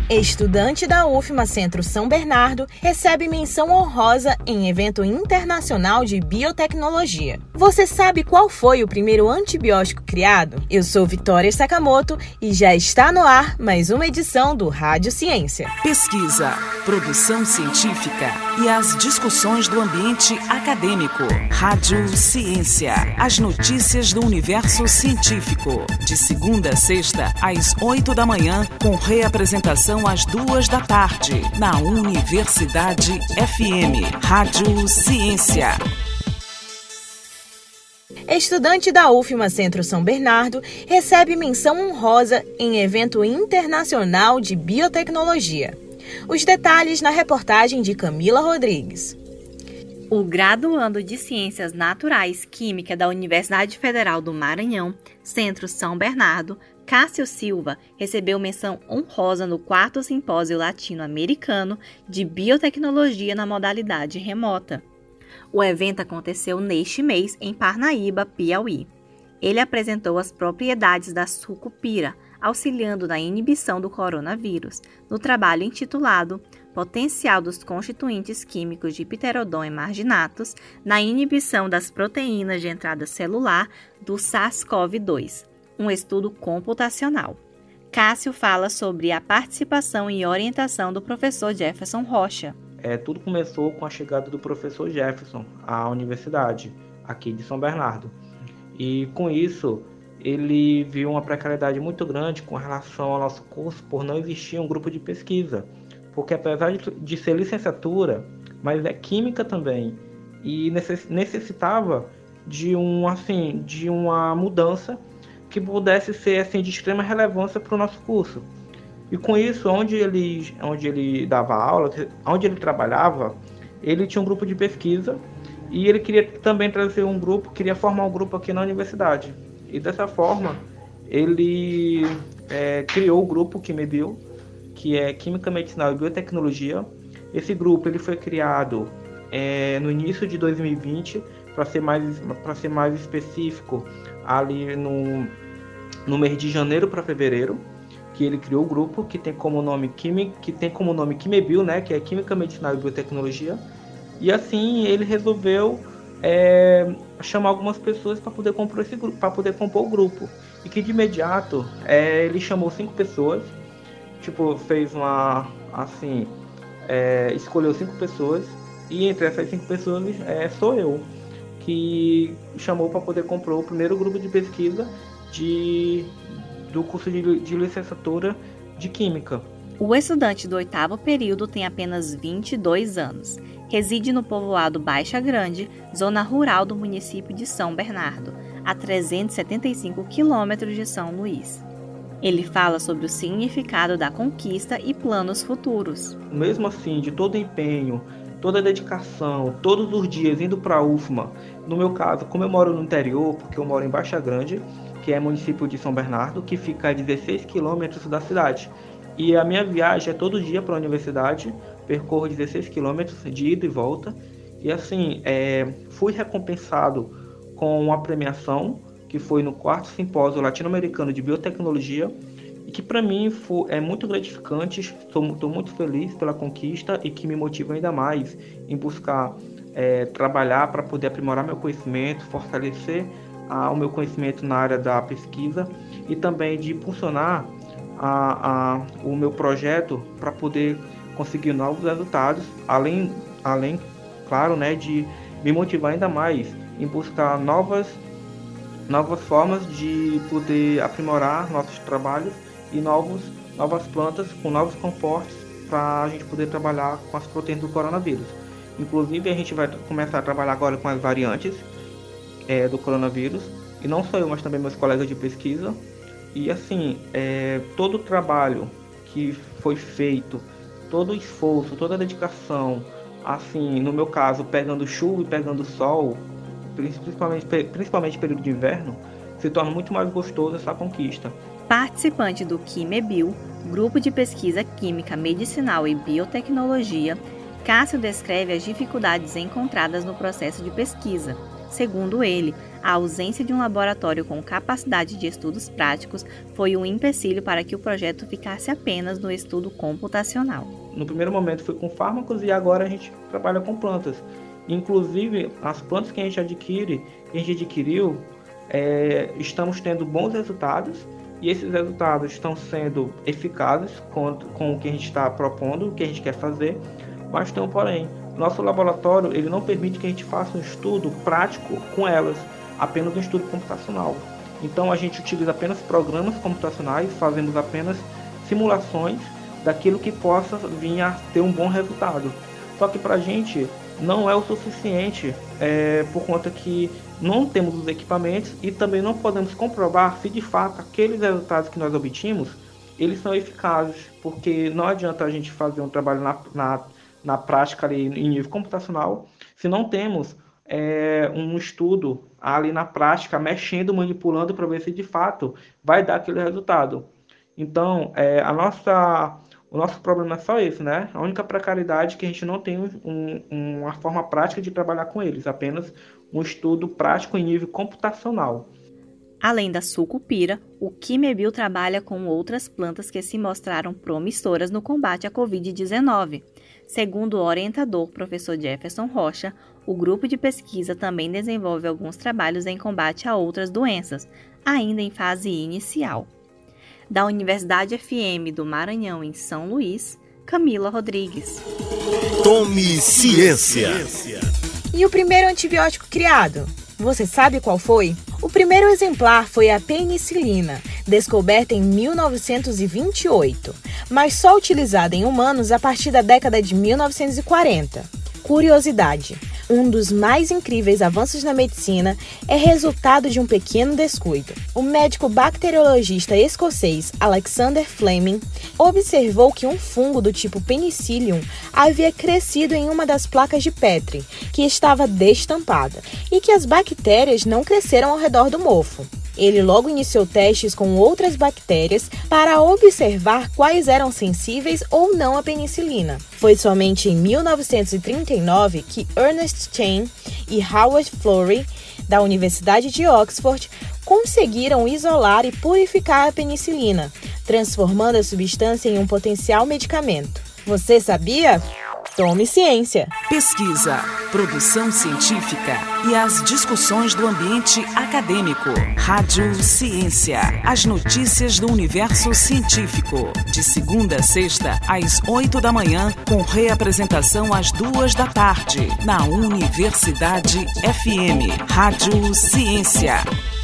Estudante da UFMA Centro São Bernardo recebe menção honrosa em evento internacional de biotecnologia. Você sabe qual foi o primeiro antibiótico criado? Eu sou Vitória Sakamoto e já está no ar mais uma edição do Rádio Ciência. Pesquisa, produção científica e as discussões do ambiente acadêmico. Rádio Ciência, as notícias do universo científico. De segunda a sexta, às 8 da manhã, com reapresentação às 2 da tarde, na Universidade FM. Rádio Ciência. Estudante da UFMA Centro São Bernardo recebe menção honrosa em evento internacional de biotecnologia. Os detalhes na reportagem de Camila Rodrigues. O graduando de Ciências Naturais Química da Universidade Federal do Maranhão, Centro São Bernardo, Cássio Silva, recebeu menção honrosa no 4º Simpósio Latino-Americano de Biotecnologia na modalidade remota. O evento aconteceu neste mês em Parnaíba, Piauí. Ele apresentou as propriedades da sucupira, auxiliando na inibição do coronavírus, no trabalho intitulado Potencial dos constituintes químicos de Pteridoma marginatus na inibição das proteínas de entrada celular do SARS-CoV-2, um estudo computacional. Cássio fala sobre a participação e orientação do professor Jefferson Rocha. Tudo começou com a chegada do professor Jefferson à universidade, aqui de São Bernardo. E com isso, ele viu uma precariedade muito grande com relação ao nosso curso, por não existir um grupo de pesquisa. Porque apesar de ser licenciatura, mas é química também, e necessitava de uma mudança que pudesse ser de extrema relevância para o nosso curso. E com isso, onde ele dava aula, onde ele trabalhava, ele tinha um grupo de pesquisa e ele queria também queria formar um grupo aqui na universidade. E dessa forma, ele criou o grupo QIMEBio, que é Química Medicinal e Biotecnologia. Esse grupo ele foi criado no início de 2020, para ser mais específico, ali no mês de janeiro para fevereiro, que ele criou o grupo, que tem como nome QIMEBio, né, que é Química Medicinal e Biotecnologia. E assim ele resolveu chamar algumas pessoas para poder compor o grupo. E que de imediato ele chamou 5 pessoas, fez escolheu 5 pessoas, e entre essas 5 pessoas sou eu, que chamou para poder compor o primeiro grupo de pesquisa do curso de licenciatura de Química. O estudante do 8º período tem apenas 22 anos. Reside no povoado Baixa Grande, zona rural do município de São Bernardo, a 375 quilômetros de São Luís. Ele fala sobre o significado da conquista e planos futuros. Mesmo assim, de todo empenho, toda dedicação, todos os dias indo para a UFMA, no meu caso, como eu moro no interior, porque eu moro em Baixa Grande, que é município de São Bernardo, que fica a 16 quilômetros da cidade. E a minha viagem é todo dia para a universidade, percorro 16 quilômetros de ida e volta. E assim, fui recompensado com uma premiação, que foi no 4º Simpósio Latino-Americano de Biotecnologia, e que para mim é muito gratificante. Estou muito feliz pela conquista e que me motiva ainda mais em buscar trabalhar para poder aprimorar meu conhecimento, fortalecer o meu conhecimento na área da pesquisa e também de impulsionar o meu projeto para poder conseguir novos resultados, além claro, né, de me motivar ainda mais em buscar novas formas de poder aprimorar nossos trabalhos e novas plantas com novos compostos para a gente poder trabalhar com as proteínas do coronavírus. Inclusive, a gente vai começar a trabalhar agora com as variantes do coronavírus, e não só eu, mas também meus colegas de pesquisa. E assim, todo o trabalho que foi feito, todo o esforço, toda a dedicação, assim, no meu caso, pegando chuva e pegando sol, principalmente período de inverno, se torna muito mais gostoso essa conquista. Participante do QIMEBio, Grupo de Pesquisa Química Medicinal e Biotecnologia, Cássio descreve as dificuldades encontradas no processo de pesquisa. Segundo ele, A ausência de um laboratório com capacidade de estudos práticos foi um empecilho para que o projeto ficasse apenas no estudo computacional. No primeiro momento foi com fármacos e agora a gente trabalha com plantas. Inclusive, as plantas que a gente adquiriu, estamos tendo bons resultados e esses resultados estão sendo eficazes com o que a gente está propondo, o que a gente quer fazer, mas tem um porém. Nosso laboratório ele não permite que a gente faça um estudo prático com elas, apenas um estudo computacional. Então a gente utiliza apenas programas computacionais, fazemos apenas simulações daquilo que possa vir a ter um bom resultado. Só que para a gente não é o suficiente, por conta que não temos os equipamentos e também não podemos comprovar se de fato aqueles resultados que nós obtínhamos, eles são eficazes, porque não adianta a gente fazer um trabalho na prática ali em nível computacional, se não temos um estudo ali na prática, mexendo, manipulando para ver se de fato vai dar aquele resultado. Então, o nosso problema é só esse, né? A única precariedade é que a gente não tem uma forma prática de trabalhar com eles, apenas um estudo prático em nível computacional. Além da sucupira, o Quimebio trabalha com outras plantas que se mostraram promissoras no combate à Covid-19. Segundo o orientador, professor Jefferson Rocha, o grupo de pesquisa também desenvolve alguns trabalhos em combate a outras doenças, ainda em fase inicial. Da Universidade FM do Maranhão, em São Luís, Camila Rodrigues. Tome ciência! E o primeiro antibiótico criado? Você sabe qual foi? O primeiro exemplar foi a penicilina, descoberta em 1928, mas só utilizada em humanos a partir da década de 1940. Curiosidade: um dos mais incríveis avanços na medicina é resultado de um pequeno descuido. O médico bacteriologista escocês Alexander Fleming observou que um fungo do tipo Penicillium havia crescido em uma das placas de Petri, que estava destampada, e que as bactérias não cresceram ao redor do mofo. Ele logo iniciou testes com outras bactérias para observar quais eram sensíveis ou não à penicilina. Foi somente em 1939 que Ernest Chain e Howard Florey, da Universidade de Oxford, conseguiram isolar e purificar a penicilina, transformando a substância em um potencial medicamento. Você sabia? Tome ciência! Pesquisa, produção científica e as discussões do ambiente acadêmico. Rádio Ciência. As notícias do universo científico. De segunda a sexta, às 8 da manhã, com reapresentação às 2 da tarde. Na Universidade FM. Rádio Ciência.